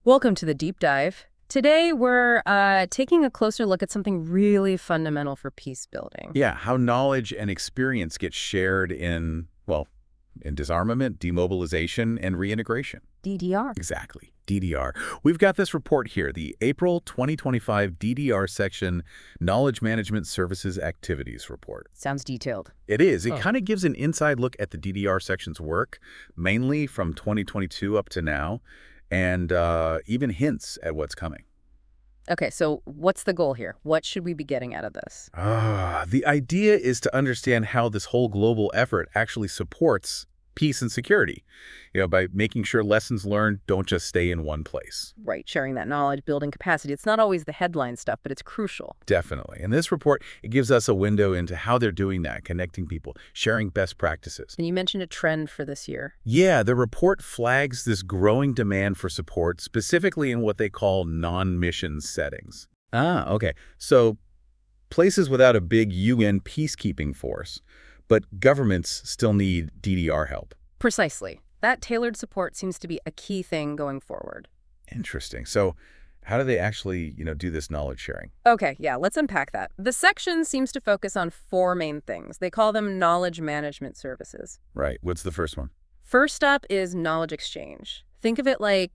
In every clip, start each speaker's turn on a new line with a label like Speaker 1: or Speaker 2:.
Speaker 1: Welcome to the deep dive. Today, we're taking a closer look at something really fundamental for peace building.
Speaker 2: Yeah, how knowledge and experience get shared in, well, in disarmament, demobilization, and reintegration.
Speaker 1: DDR.
Speaker 2: Exactly, DDR. We've got this report here, the April 2025 DDR Section Knowledge Management Services Activities Report.
Speaker 1: Sounds detailed.
Speaker 2: It is. It
Speaker 1: Oh.
Speaker 2: kind of gives an inside look at the DDR section's work, mainly from 2022 up to now, and even hints at what's coming.
Speaker 1: Okay, so what's the goal here? What should we be getting out of this?
Speaker 2: The idea is to understand how this whole global effort actually supports peace and security, by making sure lessons learned don't just stay in one place.
Speaker 1: Right, sharing that knowledge, building capacity. It's not always the headline stuff, but it's crucial.
Speaker 2: Definitely. In this report, it gives us a window into how they're doing that, connecting people, sharing best practices.
Speaker 1: And you mentioned a trend for this year.
Speaker 2: Yeah, the report flags this growing demand for support, specifically in what they call non-mission settings. Okay. So places without a big UN peacekeeping force, but governments still need DDR help.
Speaker 1: Precisely. That tailored support seems to be a key thing going forward.
Speaker 2: Interesting. So how do they actually, do this knowledge sharing?
Speaker 1: Okay, yeah, let's unpack that. The section seems to focus on four main things. They call them knowledge management services.
Speaker 2: Right. What's the first one?
Speaker 1: First up is knowledge exchange. Think of it like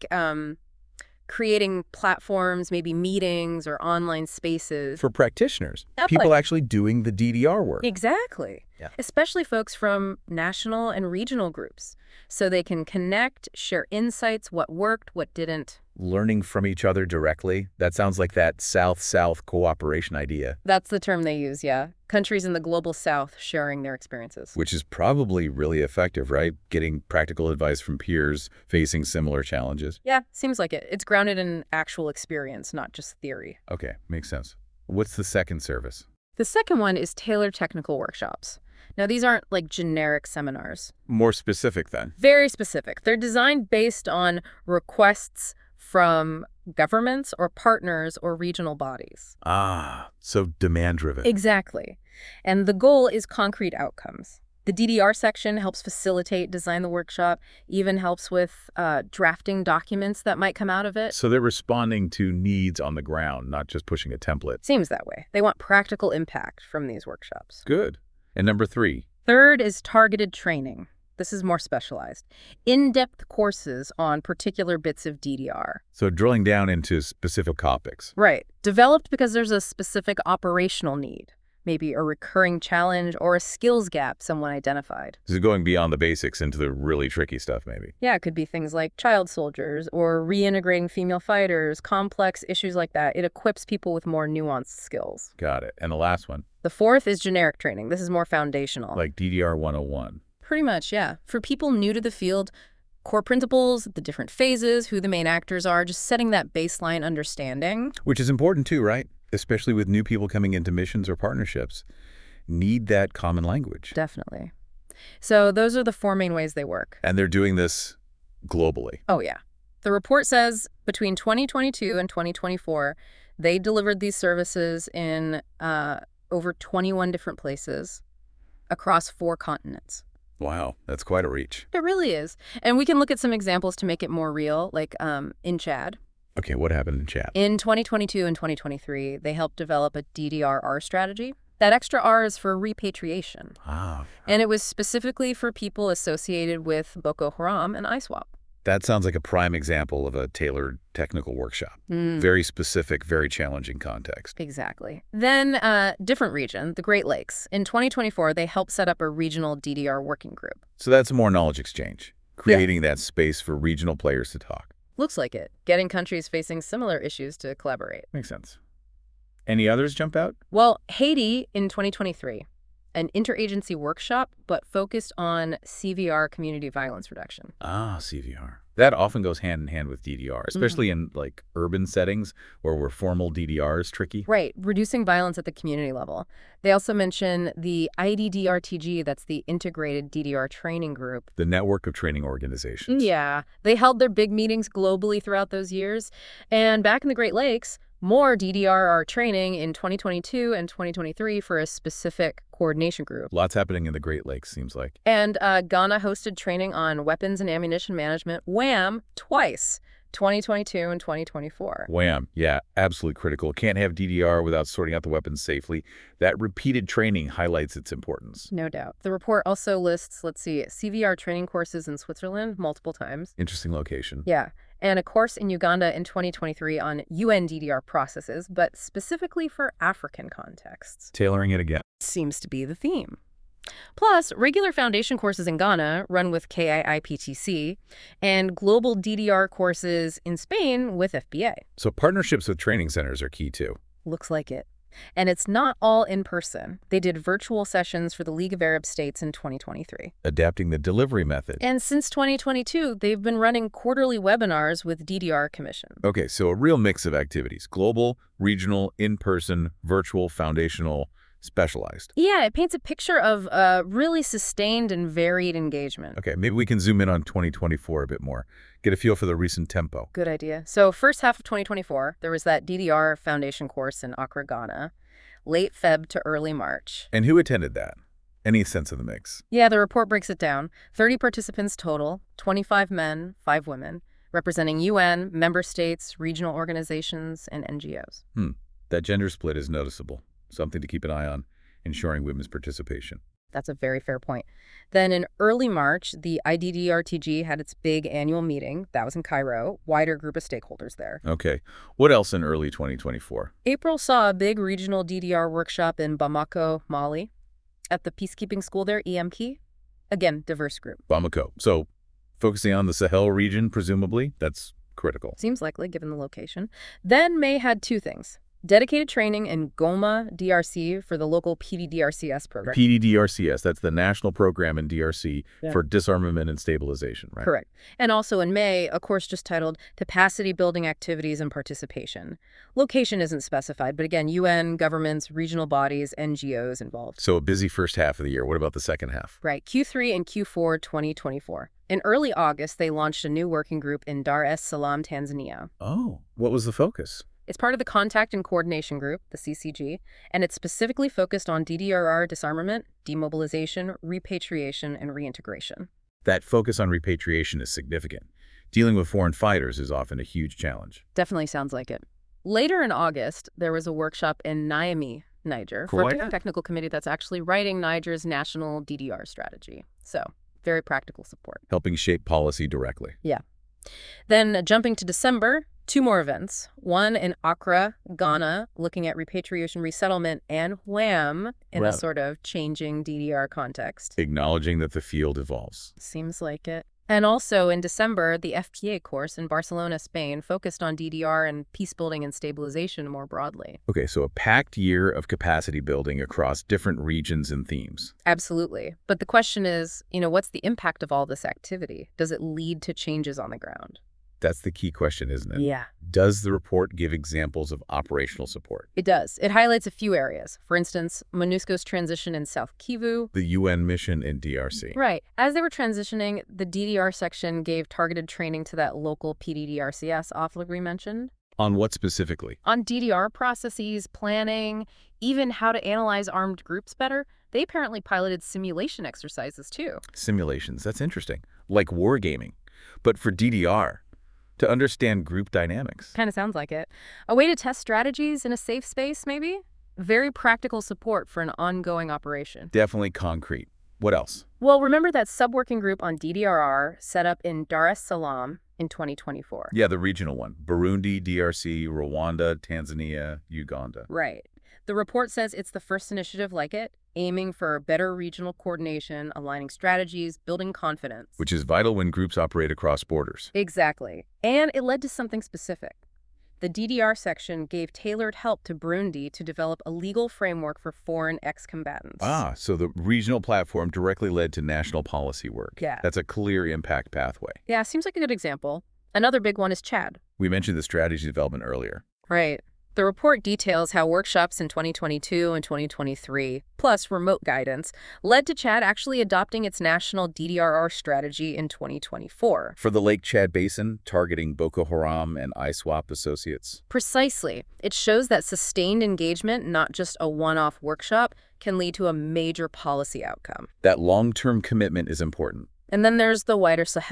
Speaker 1: creating platforms, maybe meetings or online spaces.
Speaker 2: For practitioners,
Speaker 1: Yeah,
Speaker 2: people
Speaker 1: like-
Speaker 2: actually doing the DDR work.
Speaker 1: Exactly.
Speaker 2: Yeah.
Speaker 1: Especially folks from national and regional groups. So they can connect, share insights, what worked, what didn't.
Speaker 2: Learning from each other directly. That sounds like that South-South cooperation idea,
Speaker 1: That's the term they use, yeah. Countries in the global south sharing their experiences.
Speaker 2: which is probably really effective, right? Getting practical advice from peers facing similar challenges.
Speaker 1: Yeah, seems like it. It's grounded in actual experience, not just theory.
Speaker 2: Okay, makes sense. What's the second service?
Speaker 1: The second one is tailored technical workshops. Now, these aren't like generic seminars.
Speaker 2: More specific then.
Speaker 1: Very specific. They're designed based on requests from governments or partners or regional bodies.
Speaker 2: So demand-driven.
Speaker 1: Exactly. And the goal is concrete outcomes. The DDR section helps facilitate, design the workshop, even helps with drafting documents that might come out of it.
Speaker 2: So they're responding to needs on the ground, not just pushing a template.
Speaker 1: Seems that way. They want practical impact from these workshops.
Speaker 2: Good. And number three,
Speaker 1: Third is targeted training. This is more specialized. In-depth courses on particular bits of DDR.
Speaker 2: so drilling down into specific topics.
Speaker 1: Right. Developed because there's a specific operational need, maybe a recurring challenge or a skills gap someone identified.
Speaker 2: This is going beyond the basics into the really tricky stuff, maybe.
Speaker 1: Yeah, it could be things like child soldiers or reintegrating female fighters, complex issues like that. It equips people with more nuanced skills.
Speaker 2: Got it. And the last one,
Speaker 1: The fourth is generic training. This is more foundational.
Speaker 2: like DDR 101.
Speaker 1: Pretty much, yeah. For people new to the field, core principles, the different phases, who the main actors are, just setting that baseline understanding.
Speaker 2: Which is important too, right? Especially with new people coming into missions or partnerships. Need that common language.
Speaker 1: Definitely. So those are the four main ways they work.
Speaker 2: And they're doing this globally.
Speaker 1: Oh, yeah. The report says between 2022 and 2024, they delivered these services in over 21 different places across 4 continents.
Speaker 2: Wow, that's quite a reach.
Speaker 1: It really is. And we can look at some examples to make it more real, like in Chad.
Speaker 2: Okay, what happened in chat?
Speaker 1: In 2022 and 2023, they helped develop a DDR strategy. That extra R is for repatriation. And it was specifically for people associated with Boko Haram and ISWAP.
Speaker 2: That sounds like a prime example of a tailored technical workshop. Very specific, very challenging context.
Speaker 1: Exactly. Then, different region, the Great Lakes. In 2024, they helped set up a regional DDR working group.
Speaker 2: So that's more knowledge exchange, creating that space for regional players to talk.
Speaker 1: Looks like it. Getting countries facing similar issues to collaborate.
Speaker 2: Makes sense. Any others jump out?
Speaker 1: Well, Haiti in 2023, an interagency workshop, but focused on CVR, community violence reduction.
Speaker 2: CVR. That often goes hand in hand with DDR, especially in like urban settings where formal DDR is tricky.
Speaker 1: Right, reducing violence at the community level. They also mention the IDDRTG, that's the Integrated DDR Training Group.
Speaker 2: The network of training organizations.
Speaker 1: Yeah, they held their big meetings globally throughout those years. And back in the Great Lakes, more DDR training in 2022 and 2023 for a specific coordination group.
Speaker 2: Lots happening in the Great Lakes, seems like.
Speaker 1: And Ghana hosted training on weapons and ammunition management, WAM, twice. 2022 and 2024.
Speaker 2: Wham. Yeah, absolutely critical. Can't have DDR without sorting out the weapons safely. That repeated training highlights its importance.
Speaker 1: No doubt. The report also lists, let's see, CVR training courses in Switzerland multiple times.
Speaker 2: Interesting location.
Speaker 1: Yeah, and a course in Uganda in 2023 on UN DDR processes, but specifically for African contexts.
Speaker 2: Tailoring it again.
Speaker 1: Seems to be the theme. Plus, regular foundation courses in Ghana run with KIIPTC, and global DDR courses in Spain with FBA.
Speaker 2: So partnerships with training centers are key too.
Speaker 1: Looks like it. And it's not all in person. They did virtual sessions for the League of Arab States in 2023.
Speaker 2: Adapting the delivery method.
Speaker 1: And since 2022, they've been running quarterly webinars with DDR Commission.
Speaker 2: Okay, so a real mix of activities. Global, regional, in-person, virtual, foundational, specialized.
Speaker 1: Yeah, it paints a picture of a really sustained and varied engagement.
Speaker 2: Okay, maybe we can zoom in on 2024 a bit more. Get a feel for the recent tempo.
Speaker 1: Good idea. So first half of 2024, there was that DDR foundation course in Accra, Ghana, late Feb to early March.
Speaker 2: And who attended that? Any sense of the mix?
Speaker 1: Yeah, the report breaks it down. 30 participants total, 25 men, 5 women, representing UN, member states, regional organizations, and NGOs.
Speaker 2: That gender split is noticeable. Something to keep an eye on, ensuring women's participation.
Speaker 1: That's a very fair point. Then in early March, the IDDRTG had its big annual meeting. That was in Cairo, wider group of stakeholders there.
Speaker 2: Okay. What else in early 2024?
Speaker 1: April saw a big regional DDR workshop in Bamako, Mali, at the peacekeeping school there, EMK. Again, diverse group.
Speaker 2: Bamako. So focusing on the Sahel region, presumably, that's critical.
Speaker 1: Seems likely, given the location. Then May had 2 things. Dedicated training in Goma, DRC for the local PDDRCS program.
Speaker 2: PDDRCS, that's the national program in DRC for disarmament and stabilization, right?
Speaker 1: Correct. And also in May, a course just titled Capacity Building Activities and Participation. Location isn't specified, but again, UN, governments, regional bodies, NGOs involved.
Speaker 2: So a busy first half of the year. What about the second half?
Speaker 1: Right, Q3 and Q4 2024. In early August, they launched a new working group in Dar es Salaam, Tanzania.
Speaker 2: Oh, what was the focus?
Speaker 1: It's part of the Contact and Coordination Group, the CCG, and it's specifically focused on DDRR disarmament, demobilization, repatriation, and reintegration.
Speaker 2: That focus on repatriation is significant. Dealing with foreign fighters is often a huge challenge.
Speaker 1: Definitely sounds like it. Later in August, there was a workshop in Niamey, Niger, for a technical committee that's actually writing Niger's national DDR strategy. So, very practical support.
Speaker 2: Helping shape policy directly.
Speaker 1: Yeah. Then jumping to December, 2 more events. One in Accra, Ghana, looking at repatriation, resettlement, and wham, in a sort of changing DDR context.
Speaker 2: Acknowledging that the field evolves.
Speaker 1: Seems like it. And also in December, the FPA course in Barcelona, Spain, focused on DDR and peacebuilding and stabilization more broadly.
Speaker 2: Okay, so a packed year of capacity building across different regions and themes.
Speaker 1: Absolutely. But the question is, what's the impact of all this activity? Does it lead to changes on the ground?
Speaker 2: That's the key question, isn't it?
Speaker 1: Yeah.
Speaker 2: Does the report give examples of operational support?
Speaker 1: It does. It highlights a few areas. For instance, MONUSCO's transition in South Kivu.
Speaker 2: The UN mission in DRC.
Speaker 1: Right. As they were transitioning, the DDR section gave targeted training to that local PDDRCS we mentioned.
Speaker 2: On what specifically?
Speaker 1: On DDR processes, planning, even how to analyze armed groups better. They apparently piloted simulation exercises, too.
Speaker 2: Simulations. That's interesting. Like wargaming. But for DDR. To understand group dynamics.
Speaker 1: Kind of sounds like it. A way to test strategies in a safe space, maybe? Very practical support for an ongoing operation.
Speaker 2: Definitely concrete. What else?
Speaker 1: Well, remember that sub-working group on DDRR set up in Dar es Salaam in 2024.
Speaker 2: Yeah, the regional one. Burundi, DRC, Rwanda, Tanzania, Uganda.
Speaker 1: Right. The report says it's the first initiative like it, aiming for better regional coordination, aligning strategies, building confidence.
Speaker 2: Which is vital when groups operate across borders.
Speaker 1: Exactly. And it led to something specific. The DDR section gave tailored help to Burundi to develop a legal framework for foreign ex-combatants.
Speaker 2: Ah, so the regional platform directly led to national policy work.
Speaker 1: Yeah.
Speaker 2: That's a clear impact pathway.
Speaker 1: Yeah, seems like a good example. Another big one is Chad.
Speaker 2: We mentioned the strategy development earlier.
Speaker 1: Right. The report details how workshops in 2022 and 2023, plus remote guidance, led to Chad actually adopting its national DDRR strategy in 2024.
Speaker 2: For the Lake Chad Basin, targeting Boko Haram and ISWAP associates.
Speaker 1: Precisely. It shows that sustained engagement, not just a one-off workshop, can lead to a major policy outcome.
Speaker 2: That long-term commitment is important.
Speaker 1: And then there's the wider Sahel.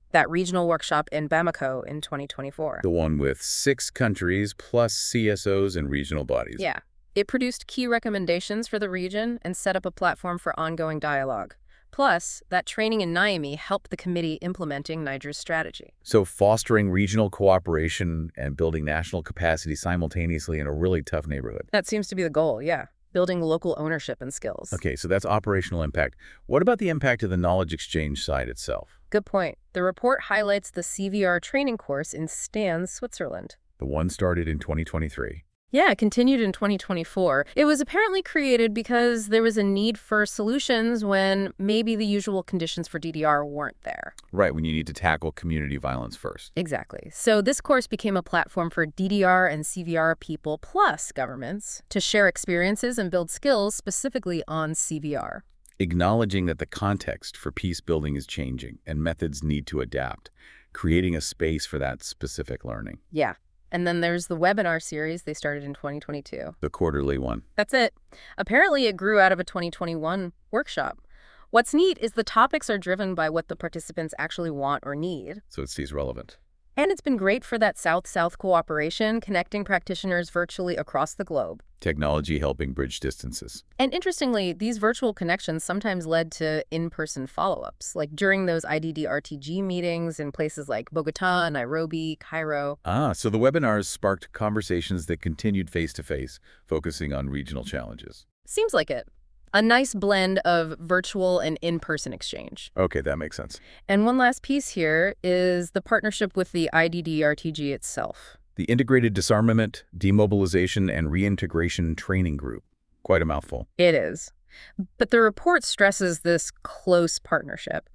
Speaker 1: that regional workshop in Bamako in 2024.
Speaker 2: The one with 6 countries plus CSOs and regional bodies.
Speaker 1: Yeah. It produced key recommendations for the region and set up a platform for ongoing dialogue. Plus, that training in Niamey helped the committee implementing Niger's strategy.
Speaker 2: So fostering regional cooperation and building national capacity simultaneously in a really tough neighborhood.
Speaker 1: That seems to be the goal, yeah. Building local ownership and skills.
Speaker 2: Okay, so that's operational impact. What about the impact of the knowledge exchange side itself?
Speaker 1: Good point. The report highlights the CVR training course in Stans, Switzerland.
Speaker 2: The one started in 2023.
Speaker 1: Yeah, it continued in 2024. It was apparently created because there was a need for solutions when maybe the usual conditions for DDR weren't there.
Speaker 2: Right, when you need to tackle community violence first.
Speaker 1: Exactly. So this course became a platform for DDR and CVR people plus governments to share experiences and build skills specifically on CVR.
Speaker 2: Acknowledging that the context for peace building is changing and methods need to adapt, creating a space for that specific learning.
Speaker 1: Yeah. And then there's the webinar series they started in 2022.
Speaker 2: The quarterly one.
Speaker 1: That's it. Apparently, it grew out of a 2021 workshop. What's neat is the topics are driven by what the participants actually want or need.
Speaker 2: So it stays relevant.
Speaker 1: And it's been great for that South-South cooperation, connecting practitioners virtually across the globe.
Speaker 2: Technology helping bridge distances.
Speaker 1: And interestingly, these virtual connections sometimes led to in-person follow-ups, like during those IDD-RTG meetings in places like Bogota, Nairobi, Cairo.
Speaker 2: So the webinars sparked conversations that continued face-to-face, focusing on regional challenges.
Speaker 1: Seems like it. A nice blend of virtual and in-person exchange.
Speaker 2: Okay, that makes sense.
Speaker 1: And one last piece here is the partnership with the IDD-RTG itself.
Speaker 2: The Integrated Disarmament, Demobilization, and Reintegration Training Group. Quite a mouthful.
Speaker 1: It is. But the report stresses this close partnership.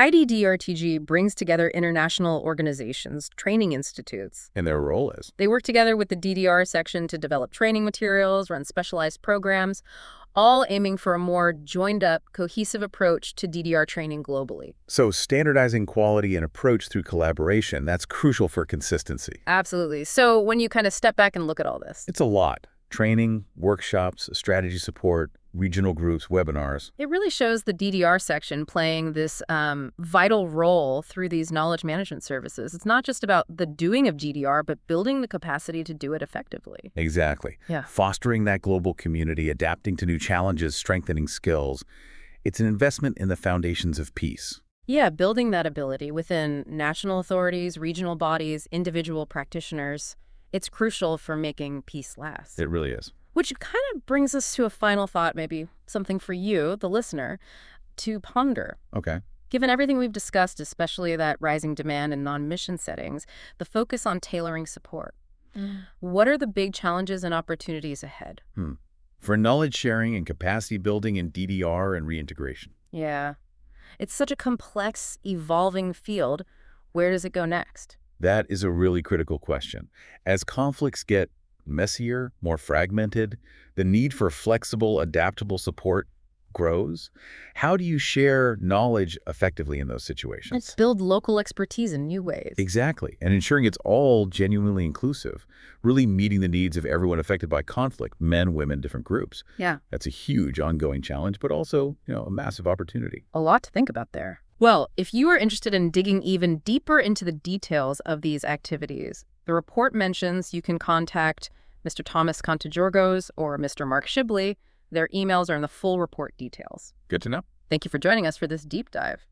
Speaker 1: IDD-RTG brings together international organizations, training institutes.
Speaker 2: And their role is?
Speaker 1: They work together with the DDR section to develop training materials, run specialized programs, all aiming for a more joined-up, cohesive approach to DDR training globally.
Speaker 2: So standardizing quality and approach through collaboration, that's crucial for consistency.
Speaker 1: Absolutely. So when you kind of step back and look at all this,
Speaker 2: It's a lot. Training, workshops, strategy support, regional groups, webinars.
Speaker 1: it really shows the DDR section playing this vital role through these knowledge management services. It's not just about the doing of DDR, but building the capacity to do it effectively.
Speaker 2: Exactly.
Speaker 1: Yeah.
Speaker 2: Fostering that global community, adapting to new challenges, strengthening skills. It's an investment in the foundations of peace.
Speaker 1: Yeah, building that ability within national authorities, regional bodies, individual practitioners. It's crucial for making peace last.
Speaker 2: It really is.
Speaker 1: Which kind of brings us to a final thought, maybe something for you, the listener, to ponder.
Speaker 2: Okay.
Speaker 1: Given everything we've discussed, especially that rising demand in non-mission settings, the focus on tailoring support. What are the big challenges and opportunities ahead?
Speaker 2: For knowledge sharing and capacity building in DDR and reintegration.
Speaker 1: Yeah. It's such a complex, evolving field. Where does it go next?
Speaker 2: That is a really critical question. As conflicts get messier, more fragmented, the need for flexible, adaptable support grows. How do you share knowledge effectively in those situations?
Speaker 1: Let's build local expertise in new ways.
Speaker 2: Exactly. And ensuring it's all genuinely inclusive, really meeting the needs of everyone affected by conflict, men, women, different groups.
Speaker 1: Yeah.
Speaker 2: That's a huge ongoing challenge, but also, a massive opportunity.
Speaker 1: A lot to think about there. Well, if you are interested in digging even deeper into the details of these activities, the report mentions you can contact Mr. Thomas Contajorgos or Mr. Mark Shibley. Their emails are in the full report details.
Speaker 2: Good to know.
Speaker 1: Thank you for joining us for this deep dive.